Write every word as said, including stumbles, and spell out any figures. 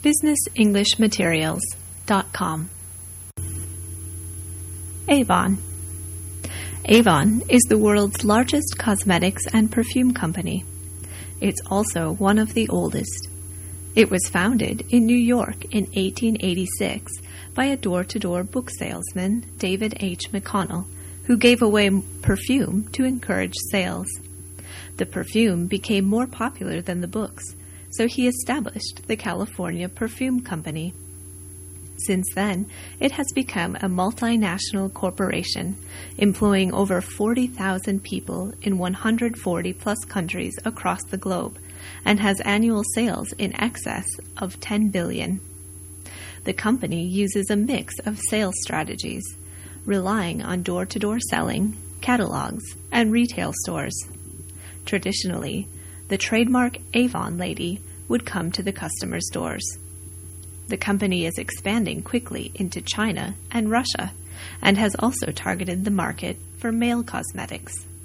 business english materials dot com. Avon. Avon is the world's largest cosmetics and perfume company. It's also one of the oldest. It was founded in New York in eighteen eighty-six by a door-to-door book salesman, David H. McConnell, who gave away perfume to encourage sales. The perfume became more popular than the books, so he established the California Perfume Company. Since then, it has become a multinational corporation, employing over forty thousand people in one hundred forty plus countries across the globe, and has annual sales in excess of ten billion dollars. The company uses a mix of sales strategies, relying on door-to-door selling, catalogs, and retail stores. Traditionally, the trademark Avon lady would come to the customer's doors. The company is expanding quickly into China and Russia, and has also targeted the market for male cosmetics.